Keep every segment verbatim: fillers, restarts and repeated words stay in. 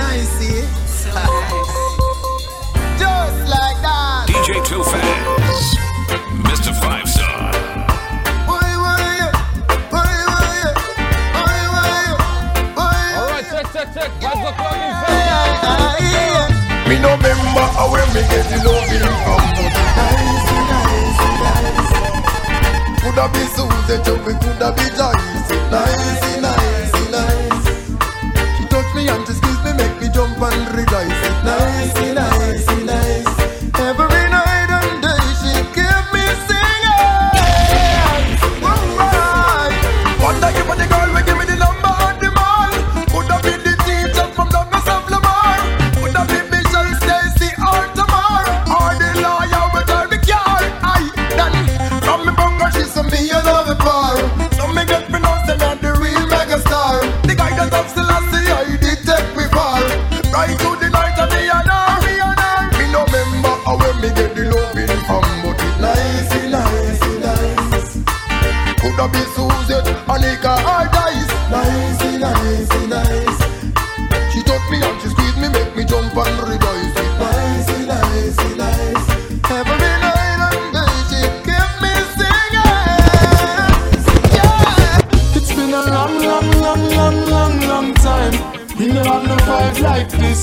nice, see? So nice. Just like that. D J Too Fast, Mister Five Star. Boy, boy, boy, boy, boy, boy, boy. All right, check, check, check. What's the fucking Me no remember how when me get the loving from. Nice, nice, nice. Coulda be Susie, Chubby, coulda be Joyce. Nice, nice, nice. She touch me and she squeeze me, make me jump and rejoice. Nice, nice, nice. Every night and day she keep me singing. Alright. What I give for the girl, we give me the number of the man. Coulda be the teacher from Douglas of Lamar. Coulda be Michelle Stacy or Tamar, or the lawyer with her the car. Aye, Danny, from me bunker she's some me and love it for. So me get me know say me the real mega star. The guy that I've still I see I did take me far. Right to the night of the honor, me honor. Me no remember how when me get the loving from, but it Nice, nice, nice. coulda be Susie, Anika or Dice. Nice, nice, nice. She touch me and she squeeze me, make me jump and rejoice. Nice, nice, nice. Every night and day she keep me singing. Yeah. It's been a long, long, long, long, long, long time. We never have no vibe like this.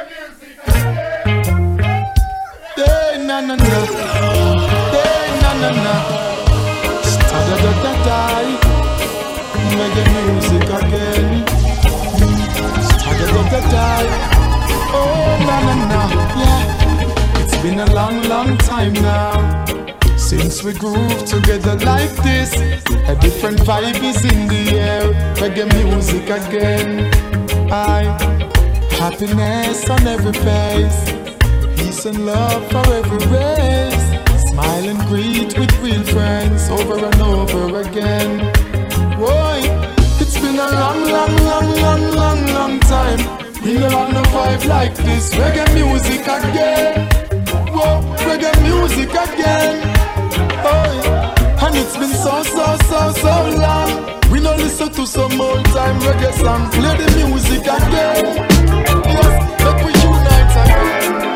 Hey, na na na. Hey, na na na. Da da da da. Reggae music again. Da da da da da. Oh, na na na. Yeah. It's been a long, long time now since we groove together like this. A different vibe is in the air. Reggae music again. I happiness on every face, peace and love for every race. Smile and greet with real friends over and over again. Boy, it's been a long, long, long, long, long, long time. We never have no vibe like this. Reggae music again. Whoa, reggae music again. Boy, and it's been so, so, so, so long. We no listen to some old time reggae song. Play the music again. Yes, make we unite again.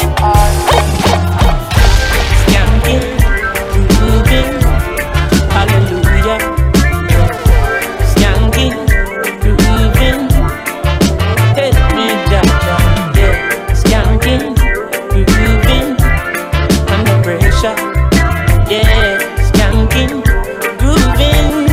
Skanking, grooving, hallelujah. Skanking, grooving, take me down, yeah. Skanking, grooving, under pressure, yeah. Skanking, grooving.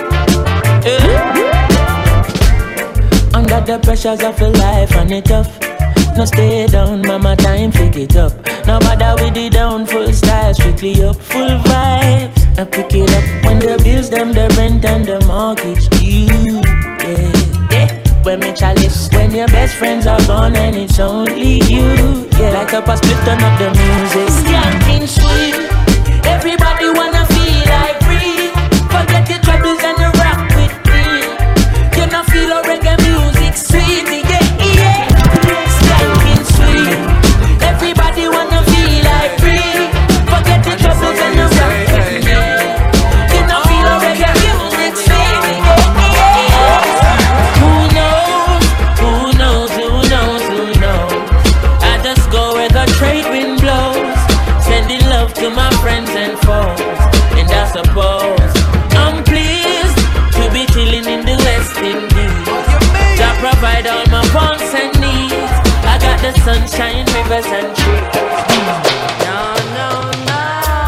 Under the pressures of a life and it tough. No stay down, mama, time pick it up. No bother with the down, full style, strictly up, full vibes. I pick it up when the bills, them, the rent and the mortgage due. Yeah, yeah. When me chalice, when your best friends are gone and it's only you. Yeah, like up a split, turn up the music. Skanking sweet, everybody wanna feel like free. Forget your troubles and the rock with me. You know feel a reggae music sweet, yeah, yeah. Skanking sweet, everybody wanna feel like free. Forget the troubles and the rock with me. You know feel a reggae music sweet, yeah, yeah. Who knows, who knows, who knows, who knows. I just go where the trade wind blows, sending love to my friends and foes. And I suppose I'm pleased to be chilling in the West Indies. To provide all my wants and needs. I got the sunshine, rivers and trees. No, no, no.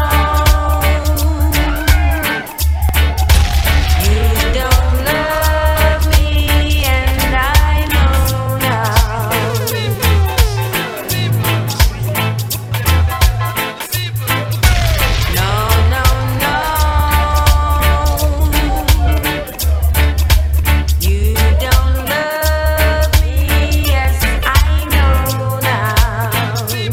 You don't love me, and I know now. No, no, no. You don't love me, yes, I know now.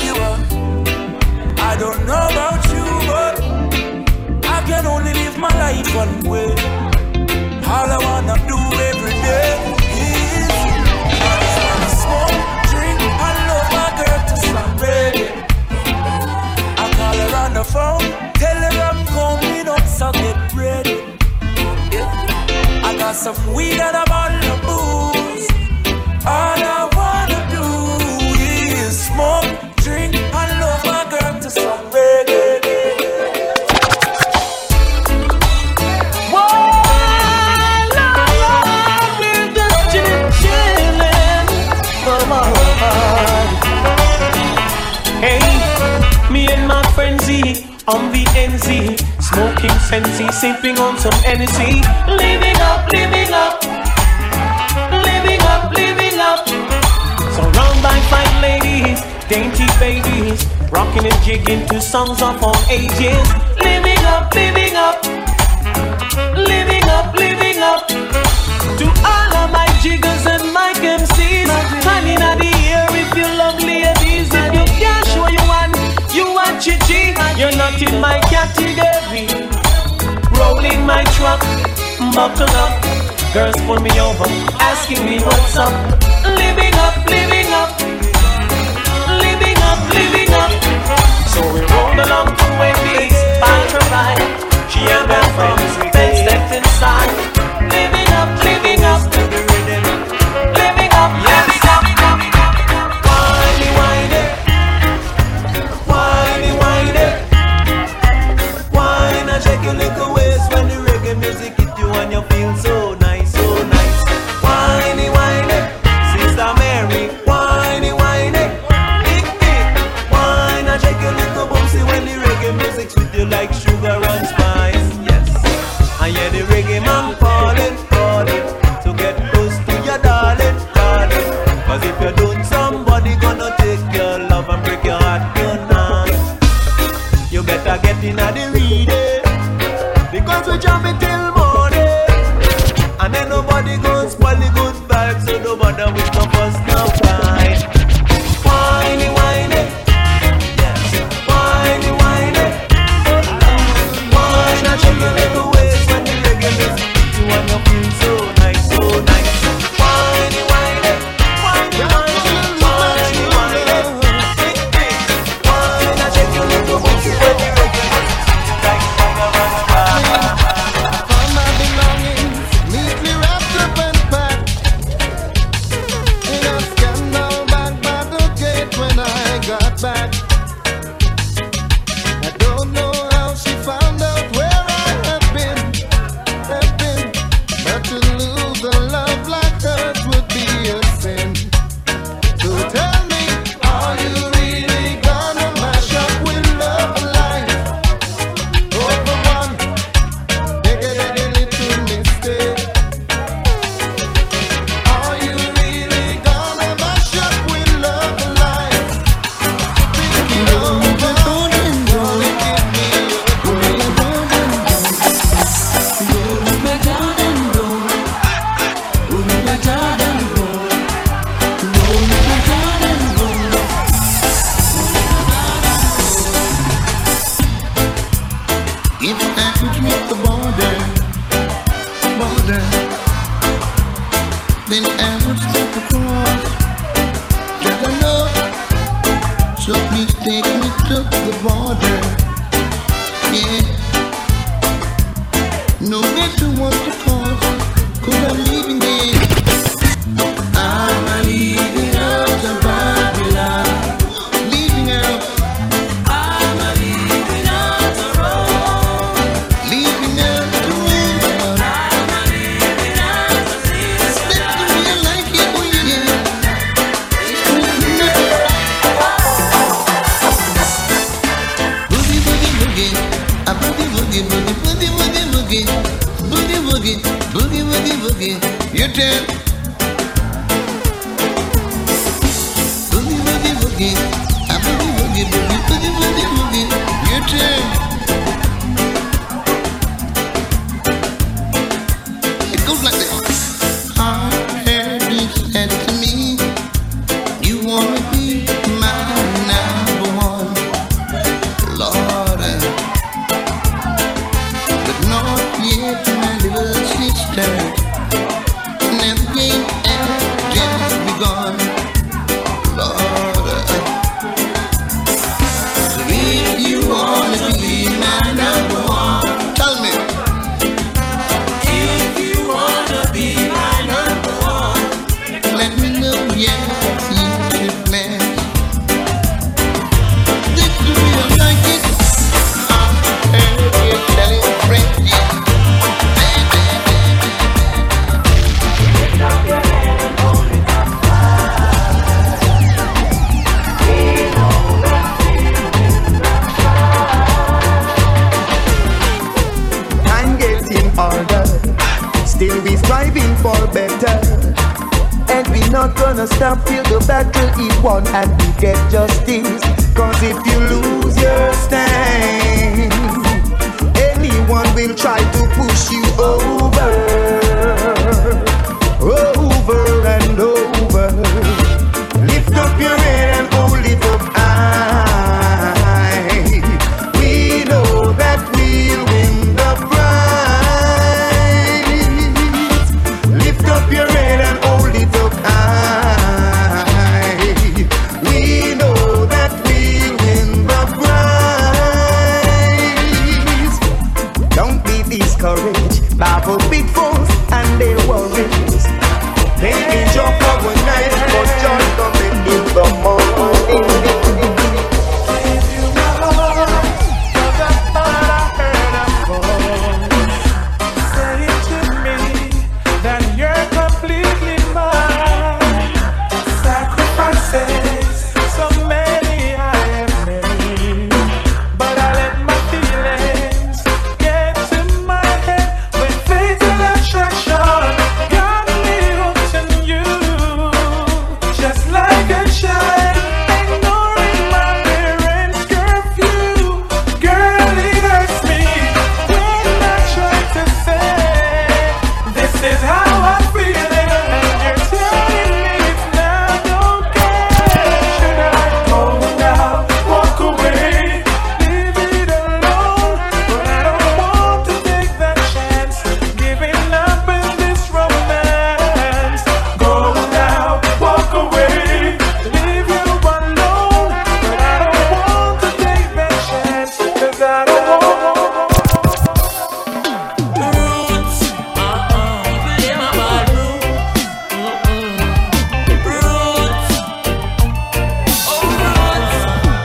you are. I don't know about you, but I can only live my life one way. All I wanna do every day is I just wanna smoke, drink, and love my girl to some reggae. I call her on the phone, tell her I'm coming up, so get ready. Yeah. I got some weed and a bottle of booze. All I wanna do is smoke, drink, and love my girl to some reggae. On the N Z, smoking Sensi, sipping on some energy. Living up, living up, living up, living up. Surrounded by fine ladies, dainty babies, rocking and jigging to songs of all ages. Living up, living up, living up, living up. To all of my jiggers and my M Cs, turning at the air if you love ladies. If you can't show you one, you want Chichi. You're not in my category. Rolling my truck, buckle up. Girls pull me over, asking me what's up. Living up, living up, living up, living up. So we roll along to Wendy's, by her ride. She and her friends, bed stepped inside. Living up, living up, living up, living up. Whiny, whiny, whiny, whiny. Whine and shake your little waist when the reggae music hit you and you feel so nice, so nice. Whiny, whiny, Sister Mary. Whiny, whiny, big, big. Whine and shake your little boomsy when the reggae music sweet you like sugar and spice. Yes, I hear the reggae man calling, calling to get close to your darling, darling. Cause if you don't, somebody gonna take your love and break your heart tonight. You better get in at the reading, because we jamming till morning. And then nobody gon' spoil the good vibes, so no bother with no fuss, no fight. Whiny, whiny, yes. Whiny, whiny, whiny. I shake your little waist when the reggae music hits you and you feel so nice, so nice. Whiny, whiny, whiny, whiny, whiny, whiny. Big, big. Whiny, I shake your little waist when the reggae music hits you like fire, fire, fire. All my belongings neatly wrapped up and packed in a scandal bag by the gate when I got back. I don't know how she found out where I have been, have been, but to lose a love like hers would be a sin. So tell me, are you really gonna mash up with love life over one bigger than a little mistake? Are you really gonna mash up with love life? Think it over, gonna give me a if I could reach the border, border, then I would step across. Just I know, so please take me to the border. Yeah, no matter what the cost, 'cause I'm leaving there. I'm leaving out of Babylon, leaving out. I'm leaving out the road, leaving out the road. I'm leaving out the system. Let the real life get with you. Boogie, boogie, boogie, a boogie, boogie, boogie, boogie, boogie, boogie, boogie, boogie, boogie, boogie, boogie. Your turn. Boogie, boogie, boogie, a boogie, boogie, boogie, boogie, boogie, boogie. Your turn. It goes like this. I heard you said to me, you wanna be mine now. still we striving for better. And we not gonna stop till the battle is won and we get justice. Cause if you lose your stand, anyone will try to push you over, over and over. Lift up your head and hold it up high. We know that we'll win the prize. Lift up your head and hold it up high. We know that we'll win the prize. Don't be discouraged by the big foes and their worries. They may jump overnight, but joy coming in the morning. If you know of the thought I heard of voice, say it to me that you're completely mine. Sacrifices, so many I have made, but I let my feelings get to my head with fatal attraction. Got me hooked on you, just like a child, ignoring my parents' curfew. Girl, it hurts me when I try to say this is how I feel, and you're telling me it's not okay. Should I go now, walk away, leave it alone? But I don't want to take that chance, giving up in this romance. Go now, walk away, leave you alone. But I don't want to take that chance, 'cause I don't want. Roots, uh-uh, play my bad roots, mm-mm. Roots, oh roots.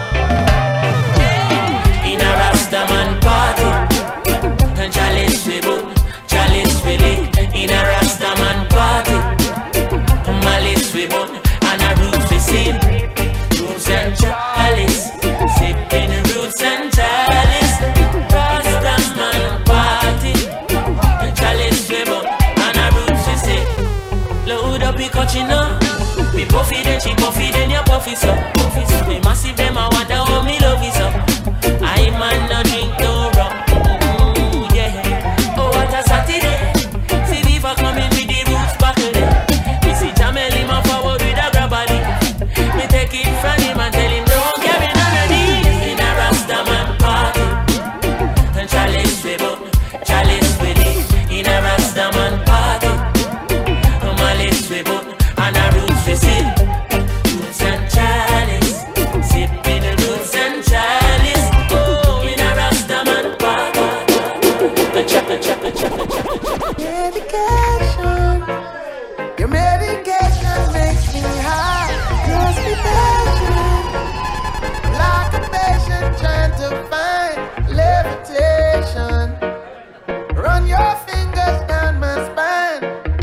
In a Rastaman party, and chalice we book, chalice we lick. In a Rastaman party, malice we book, and a roots we sip. Roots and chalice, sipping roots and chalice. Rastaman party, and chalice we book, and a roots we sip. Load up the cochino, we puffy then she puffy then you puffy so. Puffy so, we massive them I wonder how me love is up. I man no drink no rum, ooh, yeah. Oh what a Saturday, see Viva coming with the roots buckle there. We see Jamel him a forward with a grabber. Me take it from him and tell him don't get me none of these. In a Rastaman party, and chalice we book, chalice we lick. In a Rastaman party, malice we book, and a roots we sip. Roots and chalice, sipping the roots and chalice. Oh, in a Rastaman party, the chaka chaka chaka chaka. Medication, your medication makes me high. Just be patient, like a patient trying to find levitation. Run your fingers down my spine,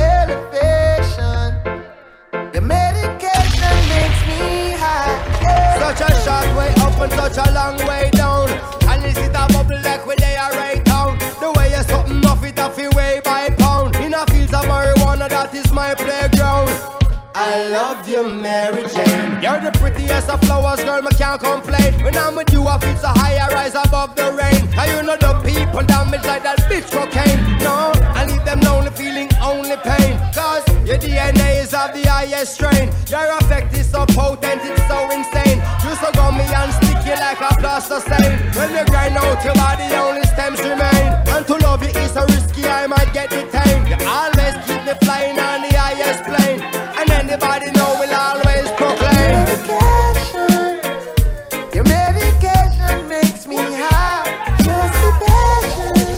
elevation. The medication makes me high. Such a short way up and such a long way down. And this is a bubble like when they are right down. The way you're something off it off your way by pound. In a fields of marijuana, that is my playground. I love you, Mary Jane. You're the prettiest of flowers, girl, me can't complain. When I'm with you, I feel so high, I rise above the rain. And you know the people damage like that bitch cocaine. No, I leave them lonely, feeling only pain. Cause your D N A is of the highest strain. Your effect is so potent, it's so insane. You so gummy and sticky like a plaster stain. When you grind out your body, only stems remain. And to love you is so risky, I might get detained. You always keep me flying on the highest plane. And anybody know will always proclaim. Medication, your medication makes me high. Just be patient,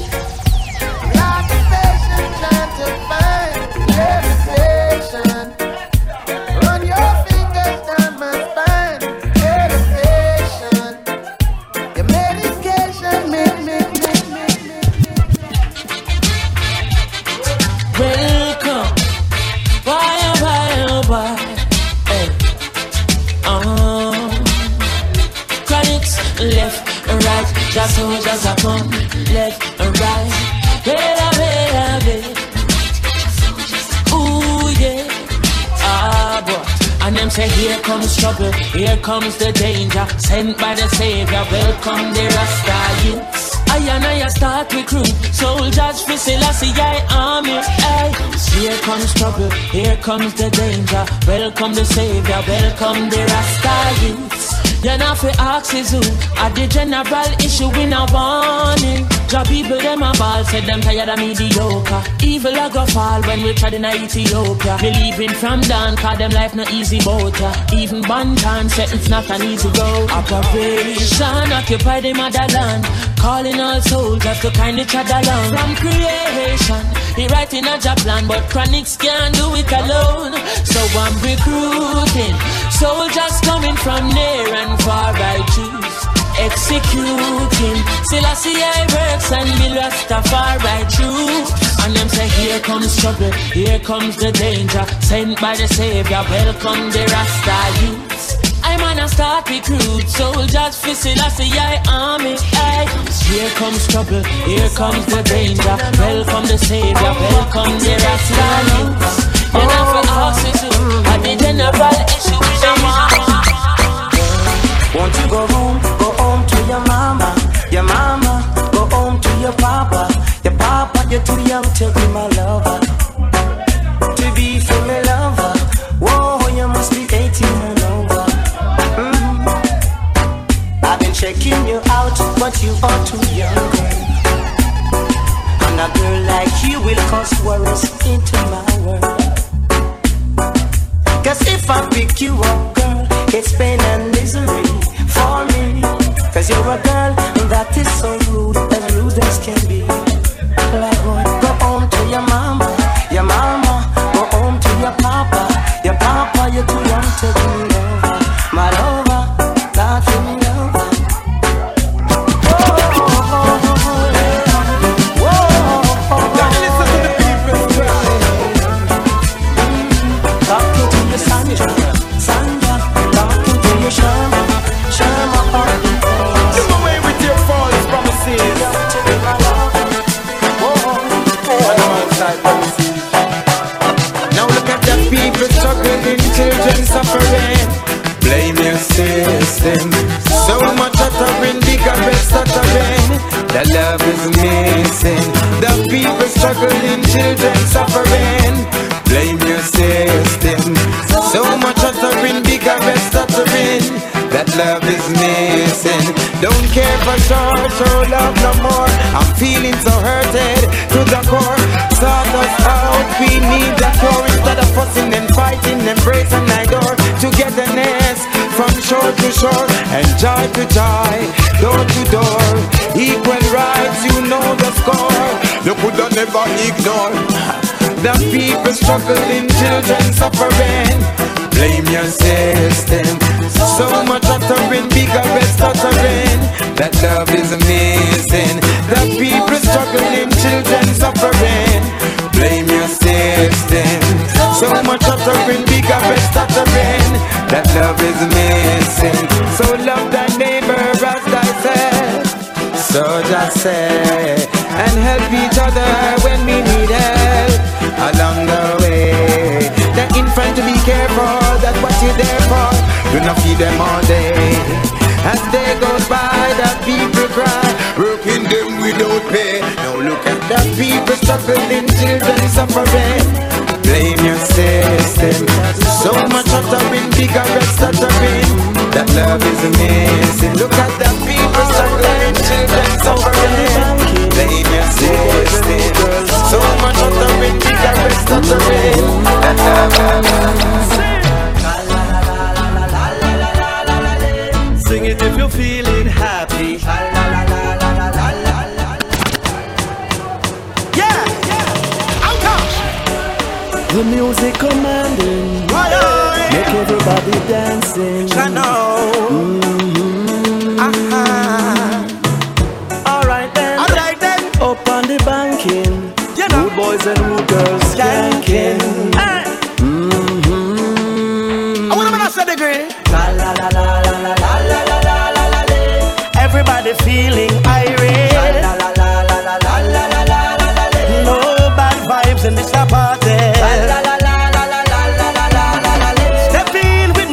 like a patient trying to find levitation. Run your fingers down my spine, elevation. Your medication make me, make me, make me. Welcome, why, why, why, hey, uh, chronics, left and right, just so just a come, left and right, better, better, better, them say here comes trouble, here comes the danger. Sent by the Savior, welcome the Rasta youths. I and I start recruit soldiers for Selassie I army. Ay. Here comes trouble, here comes the danger. Welcome the Savior, welcome the Rasta youths. You know for axes who at the general issue in a warning. Job people them a ball, said them tired of mediocre. Evil a go fall when we tried in Ethiopia. Believing from down, cause them life no easy boat ya. Even Bantan said it's not an easy road. Operation occupy the motherland, calling all soldiers to kind each other along. From creation, he writing a job plan, but chronics can't do it alone. So I'm recruiting soldiers coming from near and far. I choose executing Selassie I works and me Rastafari true. And them say here comes trouble, here comes the danger. Sent by the Savior, welcome the Rasta youths. I'm on a start recruit soldiers for Selassie I army. Ay. Here comes trouble, here comes the danger. Welcome the Savior, welcome the Rasta youths. You know for axes at the general issue is a man. Won't you go home, go home to your mama, your mama, go home to your papa, your papa, you're too young to be my lover, to be for me lover. Whoa, you must be eighteen and over. Mm-hmm. I've been checking you out, but you are too young. And a girl like you will cause worries into my world. Cause if I pick you up, girl, it's pain and misery for me. Cause you're a girl that is so rude, as rude as can be. Like what? Go home to your mama, your mama, go home to your papa, your papa, you're too young to be lover. My lover, not for me lover. Children suffering, blame your system. So much uttering, bigger rest uttering. The love is missing. The people struggling, children suffering, blame your system. So much uttering, bigger rest uttering. That love is missing. Don't care for sure, show love no more. I'm feeling so hurted to the core. Sort us out, we need the cure. Instead of fussing and fighting, embrace and adore. Togetherness from shore to shore, and joy to joy, door to door. Equal rights, you know the score. You could never ignore the people struggling, children suffering. Blame your system. So much uttering, bigger rest uttering. That love is missing. The people struggling, children suffering. Blame your system. So much uttering, bigger rest uttering. That love is missing. So love thy neighbor as thyself. So just say, and help each other when we need help along the way. The infant to be careful, that's what you're there for. Do not feed them all day. As day goes by, the people cry, working them without pay. Now look at the people struggling, children suffering. Blame your system. So much uttering, bigger rest uttering. That love is amazing. Look at the people struggling, children suffering. Blame your system. So much uttering, bigger rest uttering. That love. Sing it if you're feeling happy. Yeah, yeah, out. The music commanding, make everybody dancing. I know. Mm-hmm. Uh-huh. Alright then, alright then. Up on the banking, you know. Good boys and good girls skanking. Hey. Mm-hmm. I wanna make a set degree. La la la la la la la la la la la la. Everybody feeling irate. La la la la la la la la la la la la. No bad vibes in this party. La la la la la la la la la la la. Step in with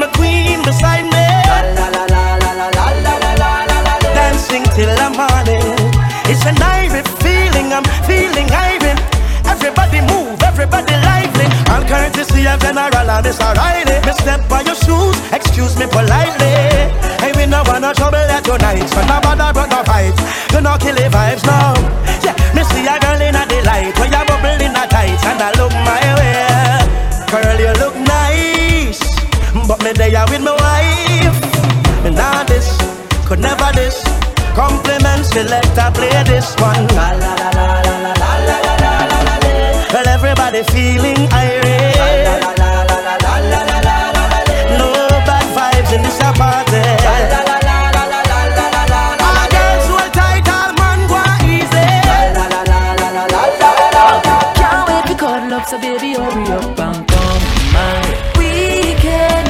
you nights. When my bother brought no fights, you know kill the vibes now. Yeah, me see a girl in a delight, when you bubble in a tights, and I look my way. Girl, you look nice, but me there with my wife. Me nah this, could never this. Compliments, selector, play this one. La la la la la la la la la la la. Well, everybody feeling irate. La la la la la la la la la la. No bad vibes in this party. La la la la la la la la la. All girls who are tight, all man go easy. La la la la la la la la la. Can't wait to cuddle up, so baby hurry up and come my weekend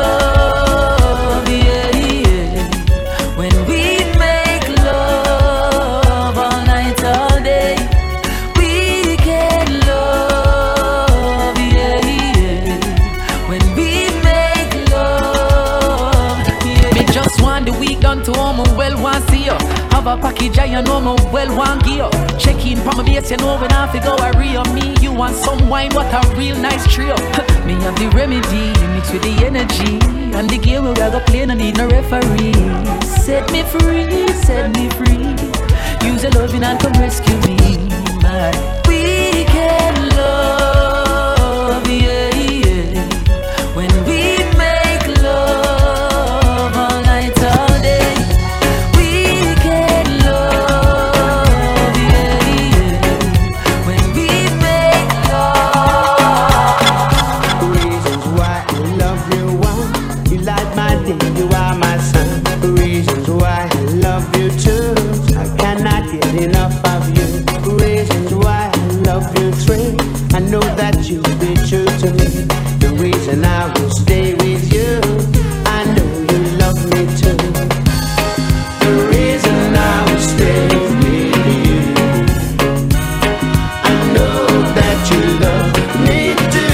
love, yeah, yeah. When we make love all night, all day, weekend love, yeah, yeah. When we make love, yeah. Me just want the week done to all my well want see you. Have a package I know my well want gear. Check in from my base, you know when I fi go a real me. You want some wine, what a real nice trio. Me have the remedy, mix with the energy. And the game we go play, no need no referee. Set me free, set me free. Use your loving and come rescue me. My weekend love, yeah, yeah. When we make love all night, all day. Weekend love, yeah, yeah. When we make love. Reasons why I love you, one. You light my day, you are my sun. Reasons why I love you too. I cannot get enough of you. Reasons why I love you three. I know that you'll be true to me. The reason I will stay with you, I know you love me too. The reason I will stay with you, I know that you love me too.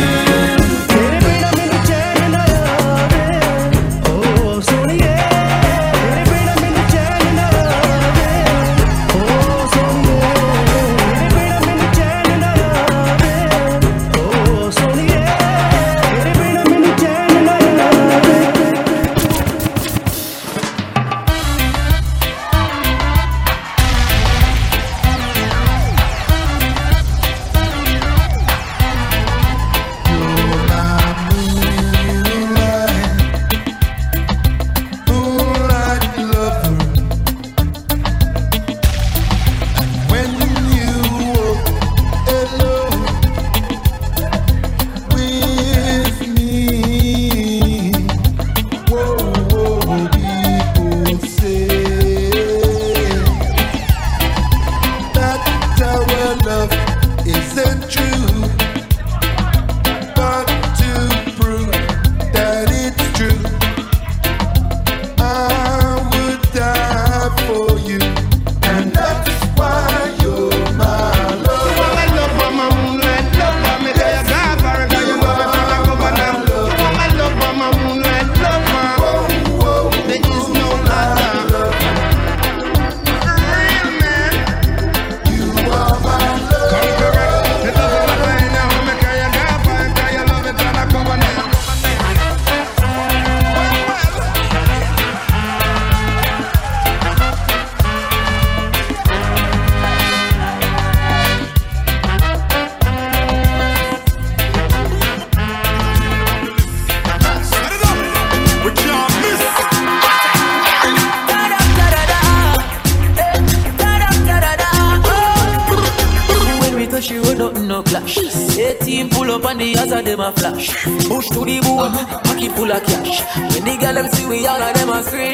Them a flash, push to the bone, pocket full of cash. When the girl them see we, all of them a scream.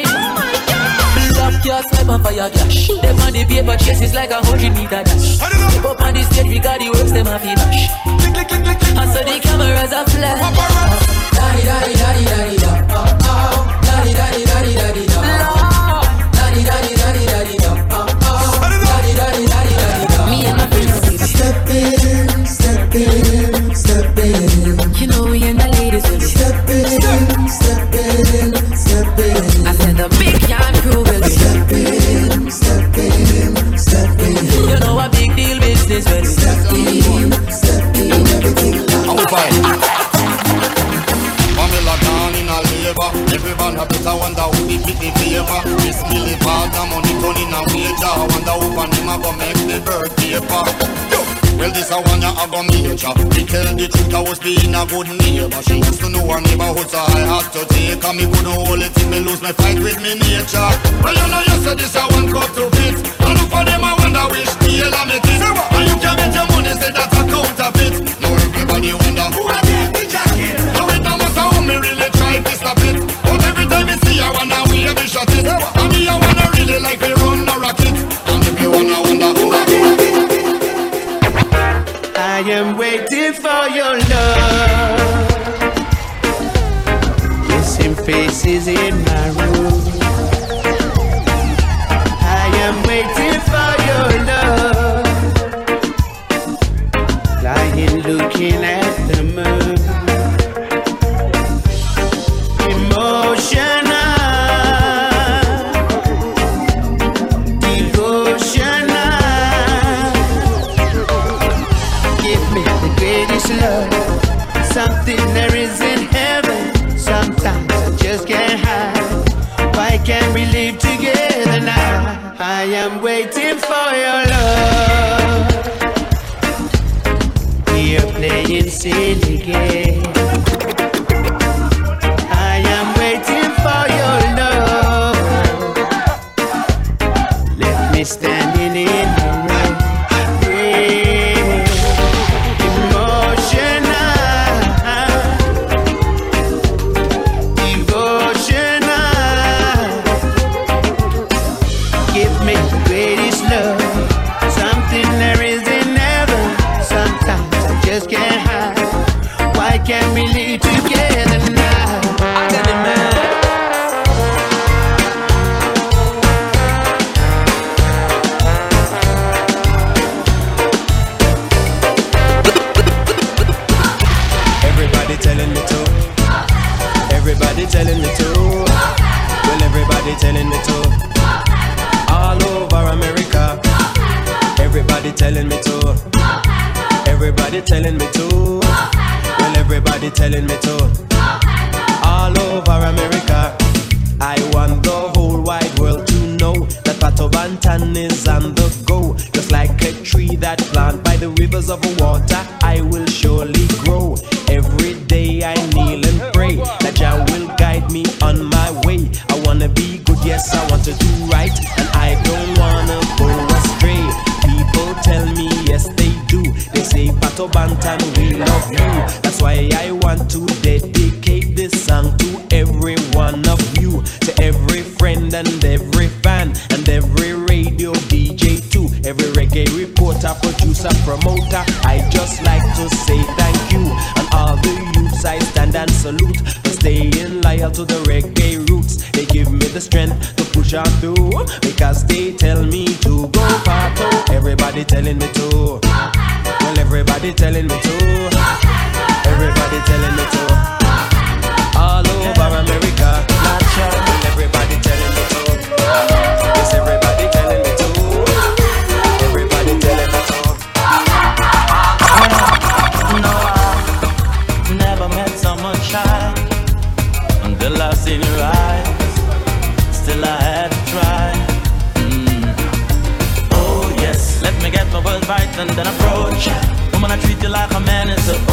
Black car snipe and fire cash. Them on the paper chases like a hundred meter dash. Step up on the stage, we got the works, them a feel dash. And so the cameras are flash. Daddy, daddy, daddy, daddy, da. Daddy, daddy, daddy, daddy, da. Daddy, daddy, daddy, daddy, da. Daddy, daddy, daddy, daddy, da. Me and my friends step in, step in, step in. You know we and the ladies will step in, step in, step in. I said the big young crew will step in, step in, step in. You know a big deal business will step in, step in. man, I better wonder who be pick the favor. This million part of money turning a wager. I wonder who on him a go make the bird paper. Well, this a one ya a go major. We tell the truth, I was being a good neighbor. She used to know her neighborhood, so I had to take her. Me couldn't hold it till me lose my fight with me nature. Well, you know you said this a one cup to fit. And look for them, I wonder which deal I make it. And you can bet your money, say that's a counterfeit. Now everybody wonder who I get the jacket. Now it no matter how me really try to stop it. But every time I see I wanna we every shot it. And me I wanna really like me run a rocket. And if you wanna wonder who I get. I am waiting for your love. Kissing faces in my room. I am waiting for your love. Lying looking at the moon. Emotional, devotional. Love, something there is in heaven. Sometimes I just can't hide. Why can't we live together now? I am waiting for your love. We are playing silly games. I am waiting for your love. Left me standing in the rain. Can we live together now? I tell you, man. Everybody telling me to. Everybody telling me to. Well, everybody telling me to. All over America. Everybody telling me to. Everybody telling me to. Well, everybody telling me to. All over America. I want the whole wide world to know that Pato Bantan is on the go. Just like a tree that planted by the rivers of water, I will surely grow. Every day I kneel and pray that Jah will guide me on my way. I wanna be good, yes, I want to do right, and I don't wanna go astray. People tell me yes they do. They say Pato Bantan, we love you. That's why I want to dedicate this song to every one of you, to every friend and every fan and every radio D J too, every reggae reporter, producer, promoter. I just like to say thank you, and all the youths I stand and salute for staying loyal to the reggae roots. They give me the strength to push on through because they tell me to go Pato. Everybody telling me to. Well, everybody telling me to. Everybody telling me to. All over America. Well, everybody telling me to. Yes, everybody telling me to. Everybody telling me to. No, I never met someone shy until I seen your eyes. Still I had to try. Mm. Oh yes, let me get my words right and then approach. Woman, I treat you like a man, it's a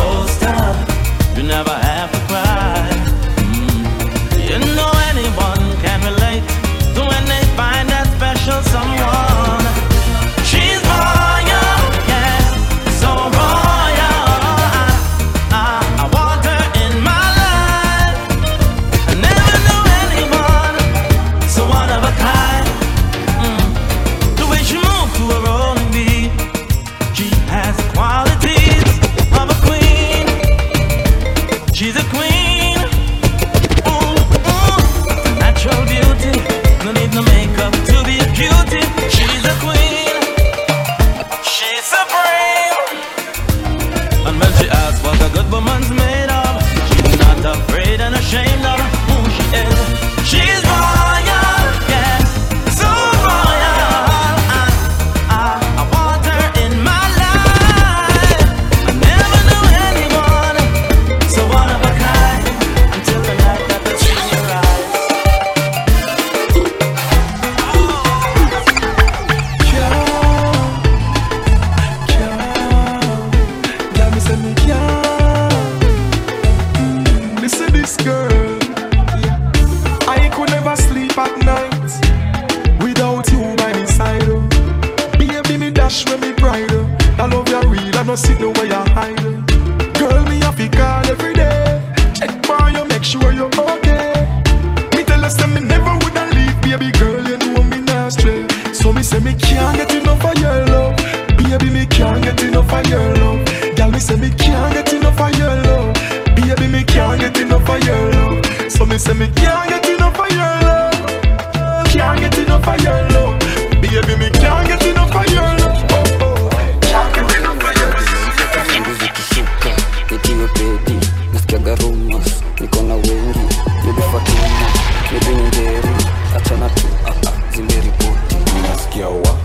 niwe pedi. Nasikiaga rumors, niko na wengi. Maybe Fatuma, maybe Njeri. Achana tu, ah ah, zimeripoti. Nasikia wa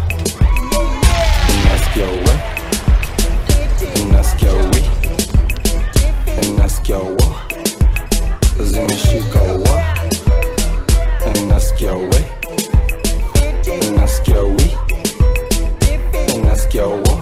Nasikia we Nasikia we Nasikia wa Zimeshika wa Nasikia we Nasikia we Nasikia wa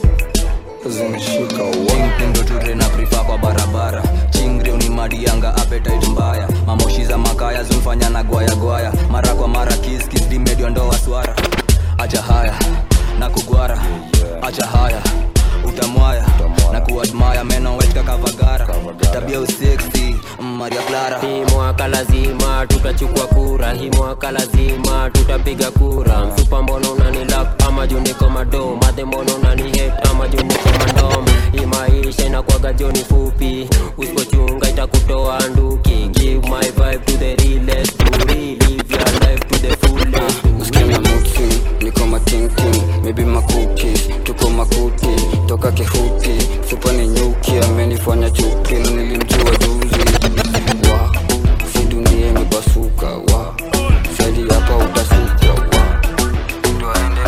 Zimeshika wa Mpendo ture na prifa kwa barabara. Chingri unimadianga appetite mbaya. Mamoshi za makaya zumfanya na gwaya gwaya. Mara kwa mara kiss kiss di medio ndo waswara. Acha haya na kugwara. Acha haya utamwaya na kuadmire meno wetka kavagara. Tabia usexy Maria Clara. Hii mwaka lazima tutachukua kura. Hii mwaka lazima tutapiga kura. Mfupa mbono unanilap ama juu niko mado. Madhe mbono unanihate ama juu niko mandom. Hii maisha inakuwaga joni fupi. Usipochunga itakutoa nduki. Give my vibe to the realest. To real live your life to the fullest. Uskina muti, niko matinti. Maybe makuki, tuko makuti. Toka kehuti, supa ni nyuki. Amenifanya chuki, nilimjua juzi. Wa, si dunia imepasuka. Wa, sadi hapa utasuka. Wa, tuwaende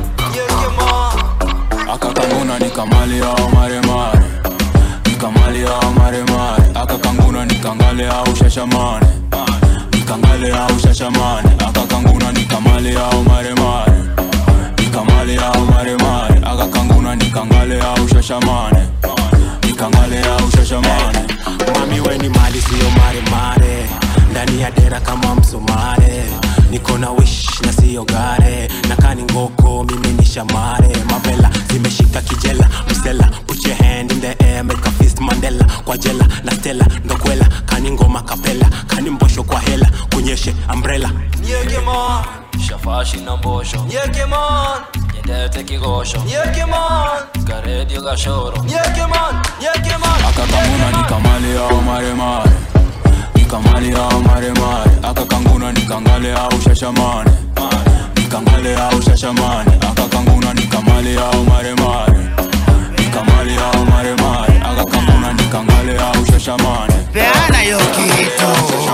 kusuka. Akakanguna nikamali au maremare. Nikamali au maremare. Akakanguna nikangale au shashamane. Nikangale au shashamane. Akakanguna nikamali au maremare. Nikamali au maremare. Akakanguna nikangale au shashamane. Nikangale au shashamane. Mami we ni mali siyo maremare. Ndani ya dera kama msumare. Niko na wish na siyo gare. Nakani ngoko mimi ni shamare. Mavela zimeshika kijela. Msela put your hand in the air. Make a fist Mandela. Kwa jela na stella ndokwela. Kani ngoma kapela. Kani mbosho kwa hela. Kunyeshe umbrella. Nyeke man Shafashi na mbosho Nyeke man Nyedete kigosho Nyeke man Karedio gashoro Nyeke man Nyeke man Akakanguna nikamali au maremare. Nikamali au maremare. Akakanguna nikangale au shashamane. Nikangale au shashamane. Akakanguna nikamali au maremare. Nikamali au maremare. Akakanguna nikangale au shashamane. Peana yo kitu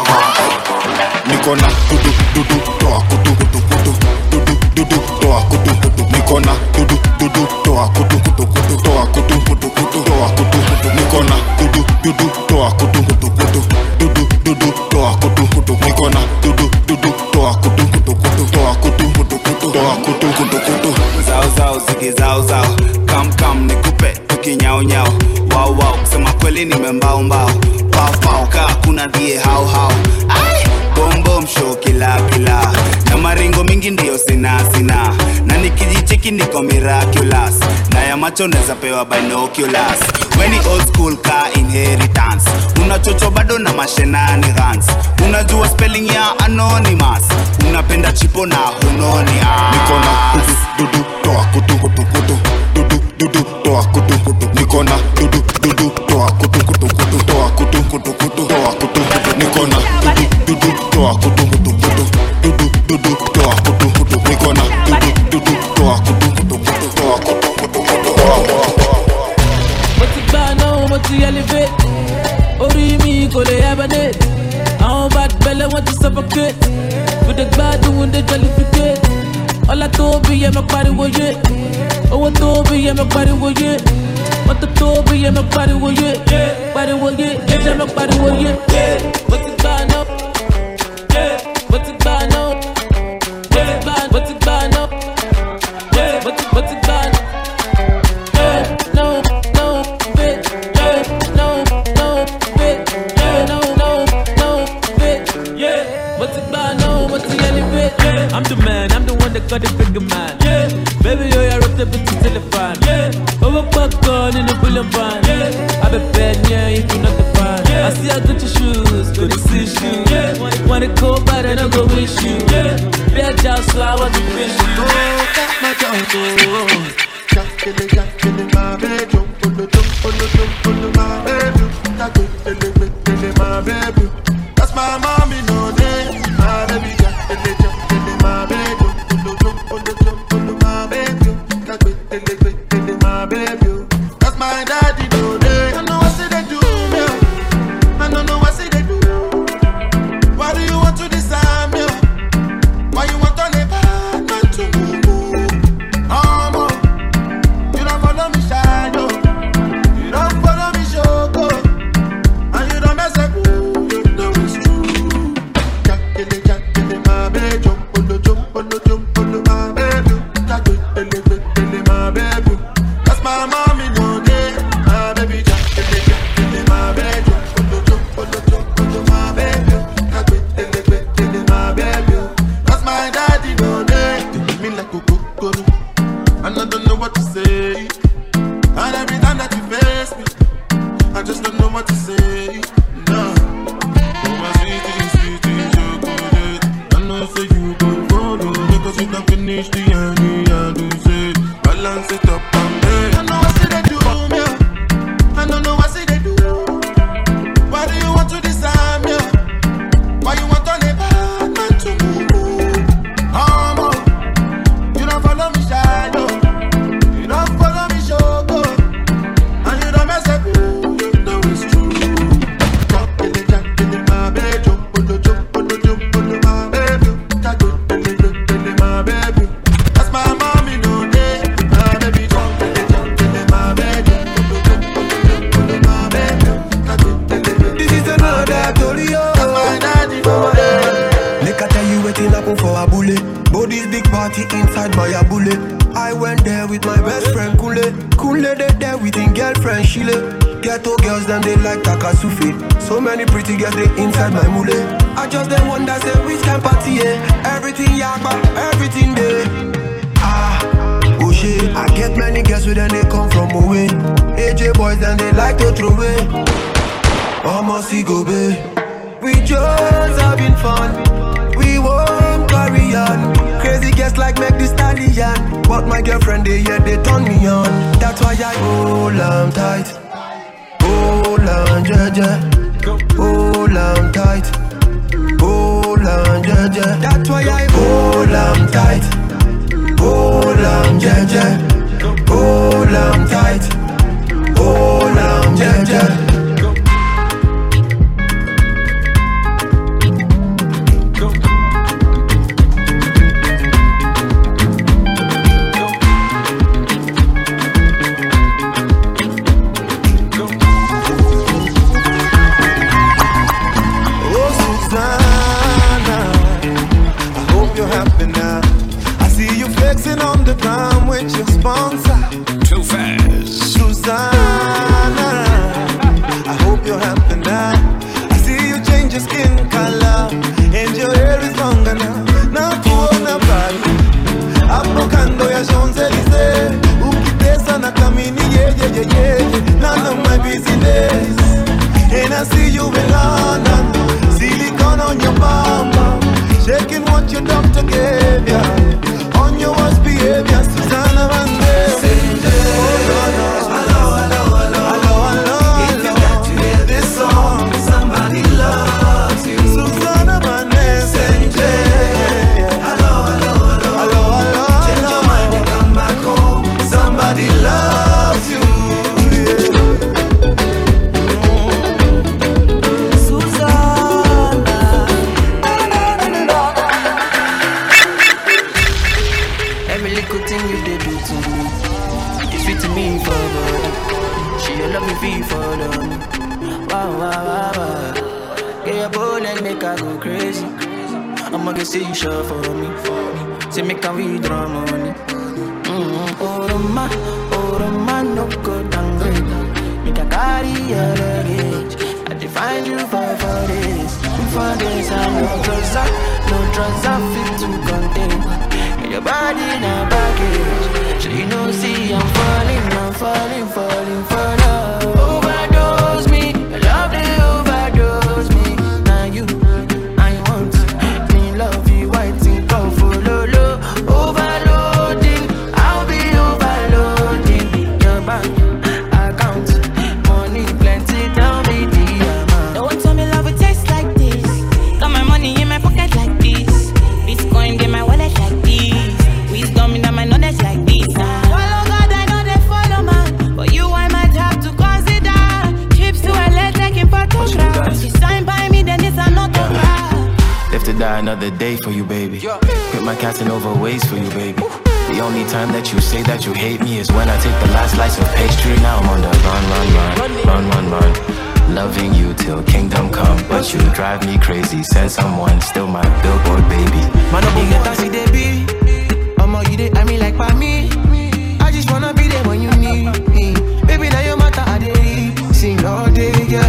Niko na dudu dudu toa kutu kutu kutu dudu dudu toa kutu kutu. Niko na dudu dudu toa kutu kutu kutu toa kutu kutu kutu toa kutu kutu. Niko na dudu dudu toa kutu kutu kutu dudu dudu toa kutu kutu. Niko na dudu dudu toa kutu kutu kutu toa kutu kutu kutu toa kutu kutu kutu. Zao zao zige zao zao. Kam kam nikupe tukinyao nyao. Wow wow kusema kweli nimembao mbao. Pao pao kaa kuna die hao hao. Ai bom bom show kila kila. Na maringo mingi ndio sina sina. Na nikijicheki niko miraculous. Na ya macho neza pewa binoculars. Weni old school ka inheritance. Unachocho bado na mashenani guns. Unajua spelling ya anonymous. Unapenda chipo na hunoni ah. Niko na dudu dudu toa kutu kutu kutu dudu dudu toa kutu kutu. Niko na dudu dudu toa kutu kutu kutu toa kutu kutu kutu toa kutu kutu. Niko na dudu dudu toa kutu kutu kutu dudu dudu toa kutu kutu. Niko na dudu dudu toa kutu kutu kutu toa kutu kutu kutu toa kutu. What's it bad now? What's it elevate? Ori mi ko le abade. How bad belly want to suffocate. With the bad doing the jollificate. All I told me, I'm a party with you. Oh, I told me, I'm a party with you. What the told me, I'm a party with you. Party with you, I'm a party with you. What's it bad now? What's it bad now? What's it bad? What's it bad now? What's it what's it bad? No, no, fit. No, no, fit. No, no, no, fit. Yeah. What's it bad now? What's it elevate? I'm the man, I'm the one that got the bigger man. Yeah. Baby, yo, I wrote the bitch to telephone. Yeah. Over popcorn in the bullet van. Yeah. I be bad, yeah, if you're not the fan. Yeah. I see I got your shoes, good to see you. Yeah. Wanna go bad and I go wish you. Yeah. Be a just so I want to wish you. Oh, that's my jungle. Just kill it, just kill it, my baby. Pull it up, pull it up, pull it, my baby. Just kill it, kill it, my baby. That's my mommy, no name. My baby, just kill it, just kill it, my baby. Pull it up, pull it up, pull it, my baby. Just kill it, kill it, my baby. That's my daddy, no name. I know what they do. don't know what to say. Nah. Oh my sweetie, sweetie, chocolate. I know say you go follow, because you don't finish the honey and do say balance it up and down. I know what say they do me. I don't know what say they do. Why do you want to disarm me? Why you want to live bad man to move? Um, you don't follow me shy, no. You don't follow me show go. And you don't mess up, you know it's true. Jump in the jump in the my baby, jump on the jump on the jump on the my baby, jump in the jump in the my baby. That's my mommy no day, my baby jump in the jump in the my baby, jump on the jump on the my baby. This is another story, that's my daddy no day. Make I tell you waiting happen for a bullet. But this big party inside my bullet. I went there with my best friend Kule. Kule they there with his girlfriend Shile. Ghetto girls them they like Takasufi. So many pretty girls they inside my mule. I just then wonder say which can party eh? Everything yakba, everything there. Ah, oh shit. I get many girls with them they come from away. A J boys and they like to throw away. Almost go babe. We just having fun. We won't carry on. Crazy guests like make the stallion. But my girlfriend they yeah they turn me on. That's why I hold on tight. Hold on jeje. Hold on tight. Hold on jeje. That's why I hold on tight. Hold on jeje. Hold on tight. Hold on jeje. On the ground with your sponsor. Too fast. Susanna, I hope you're happy now. I see you change your skin color and your hair is longer now. Now kuona bali apokando ya Champs-Élysées. Ukitesa na kamini yeah yeah yeah yeah. None of my business. And I see you in London, silicone on your bum, shaking what your doctor gave ya. On your worst behavior, Susanna Vande. Oh no no, hello hello hello hello hello. If you got to hear this song, somebody loves you. Susanna Vande. Hello hello hello hello hello. Change your mind and come back home. Somebody loves you. I go crazy. I'ma get say you sure for me. Say me can withdraw money. Mm-hmm. Oh Roma, oh Roma, no go down great. Make a carry your luggage. I define you for for this. For this I no trouser, no trouser fit to contain. Your body in a baggage. So you know see I'm falling, I'm falling, falling for love. Overdose me, love the overdose me. Now you die another day for you, baby. Quit my Casanova ways for you, baby. The only time that you say that you hate me is when I take the last slice of pastry. Now I'm on the run, run, run, run, run, run. Loving you till kingdom come, but you drive me crazy. Send someone, still my billboard, baby. Man, I'm get taxi, they be. I'm you they I mean like by me. I just wanna be there when you need me. Baby, now your matter, I did sing all day, yeah.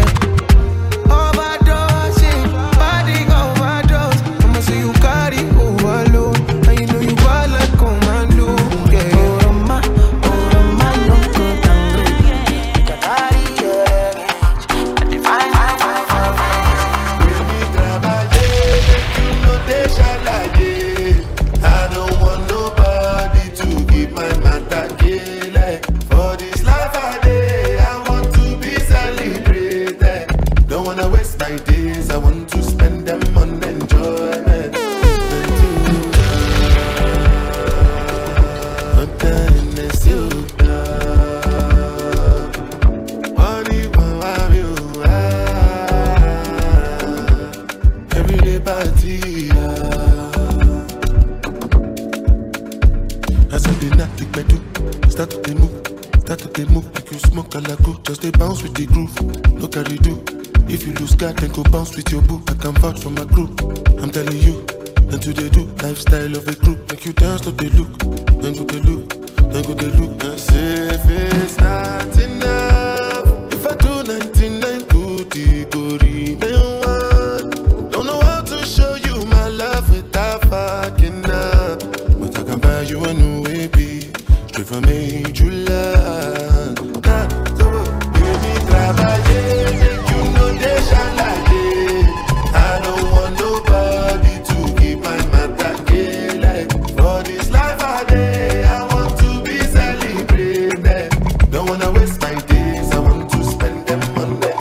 no carry do. If you lose God, then go bounce with your boo. I can vouch for my group. I'm telling you, and to they do lifestyle of a group. Make you dance, look they look, then go they look, then go they look. And say if it's not enough, if I do ninety-nine good, it go remain one. Don't know how to show you my love without fucking up, but I can buy you a new baby, straight from made you love. Nah, so baby, trabalhei, make you know they shine like it. I don't want nobody to keep my matter gay. Like for this life I day, I want to be celebrated. Don't wanna waste my days, I want to spend them on that.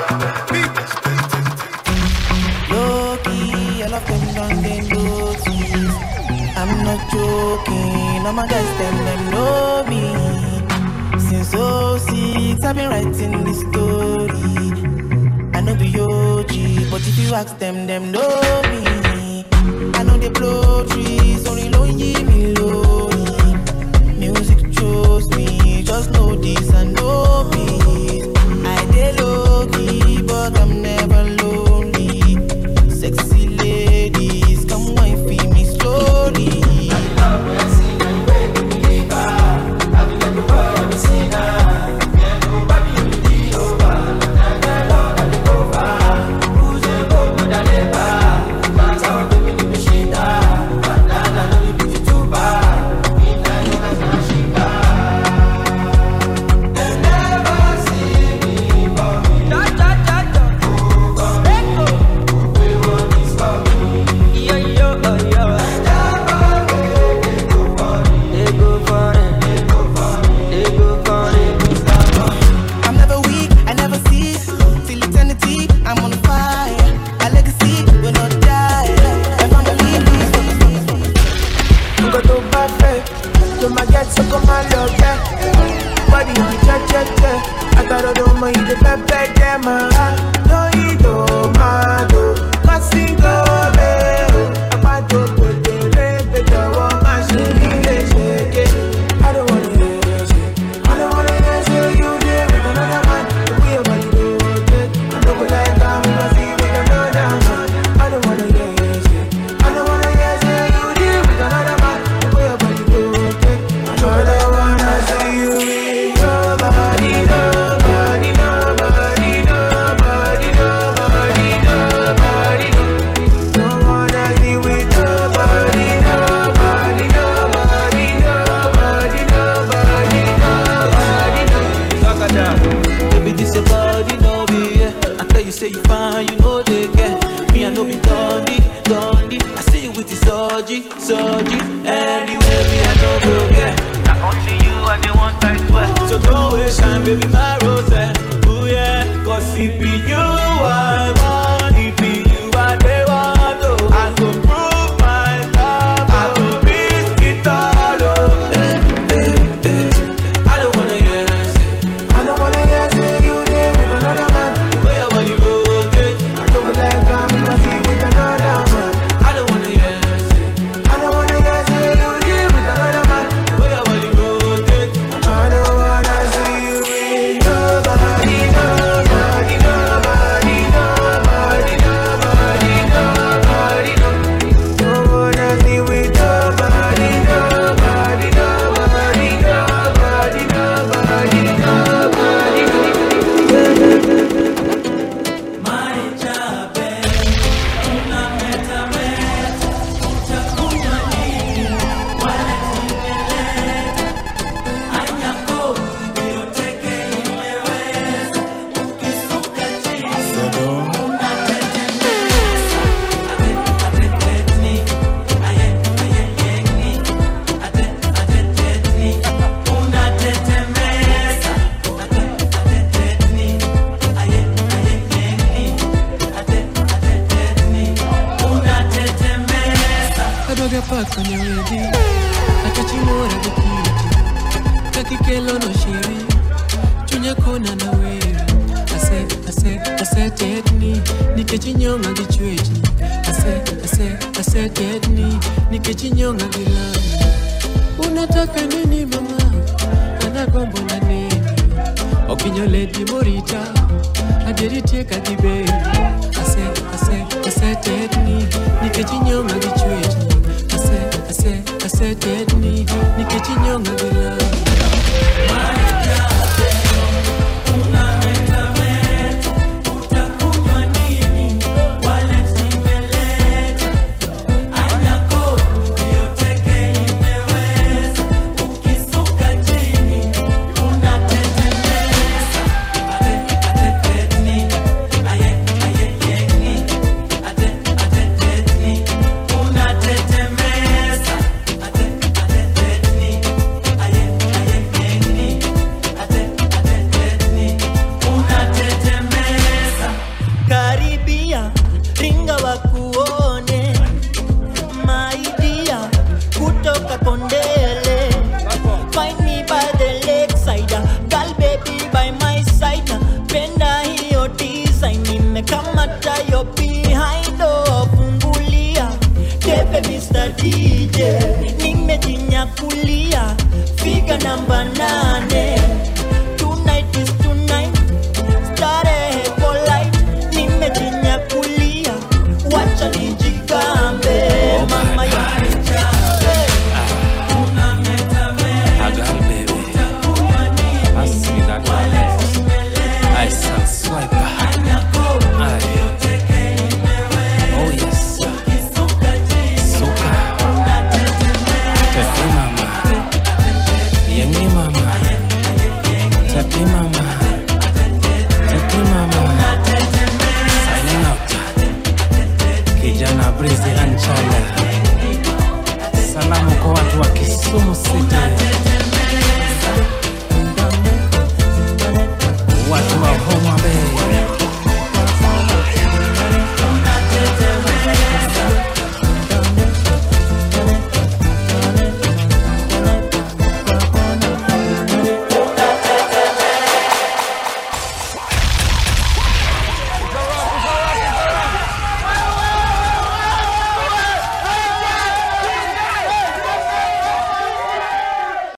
Low-key, I love them down them low-keys. I'm not joking, all my guys them, them know me. Since oh six, I've been writing this story. I know the O G, but if you ask them, them know me. I know they blow trees, only low me lonely. Music chose me, just know this and know peace. I dey low-key, but I'm never lonely. Sexy ladies, come wine for me slowly. I'm never weak, I never cease. Till eternity, I'm on fire. My legacy will not die. My family You got to perfect. To my get so come and love, yeah. Body on cha cha cha. I got all the money, the perfect, yeah, man. No, you don't matter. Cause you go there. I'm about to put the red, the door, my shitty, let's shake it. I don't wanna hear this shit. I don't wanna hear shit. You there with another man. The way your body do it. I don't go like I'm gonna see with another man. I don't wanna hear shit. I don't wanna hear shit. You there with another man. The way your body do it. I don't wanna see you with nobody, nobody, nobody, nobody, nobody, nobody. Don't wanna see with nobody, nobody, nobody, nobody, nobody, nobody. Baby, this your body, no be, yeah. I tell you, say you fine, you know they care. Me, I know be Dondi, Dondi. I see you with the Soji, Soji. Anyway, me, I know go, yeah. Not only you, I the one I swear. So don't waste time, baby, my rose, ooh, yeah. Cause it be you, I want, it be you, I they want, oh. I go prove my love, I go risk it all, oh. Eh, eh, eh. I don't wanna hear that shit. I don't wanna hear say you there with another man. The way your body rotate, I don't go like I'm gonna see with another man. I don't wanna hear that shit. I don't wanna hear say you there with another man. The way your body rotate, I don't wanna see you with nobody, nobody, nobody, nobody, nobody, nobody. Don't wanna see with nobody, nobody, nobody, nobody, nobody, nobody. Adoga paka nyawedi Atachimora bukiti Kakikelo no shiri Chunya kona na wewe Ase, ase, ase tetni Nikechinyonga gichwechi Ase, ase, ase tetni Nikechinyonga gilani Unataka nini mama? Anagombo na nini? Okinyoleti morita Did you take a deep